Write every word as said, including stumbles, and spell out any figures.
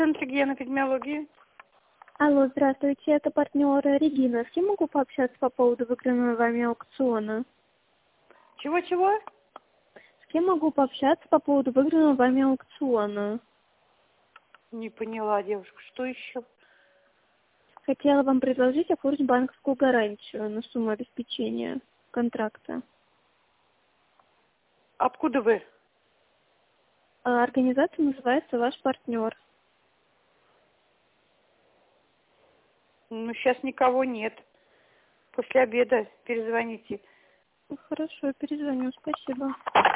Центр геноэпидемиологии. Алло, здравствуйте, это партнер Регина. С кем могу пообщаться по поводу выигранного вами аукциона? Чего-чего? С кем могу пообщаться по поводу выигранного вами аукциона? Не поняла, девушка, что еще? Хотела вам предложить оформить банковскую гарантию на сумму обеспечения контракта. Откуда вы? А организация называется «Ваш партнер». Ну, сейчас никого нет. После обеда перезвоните. Хорошо, перезвоню, спасибо.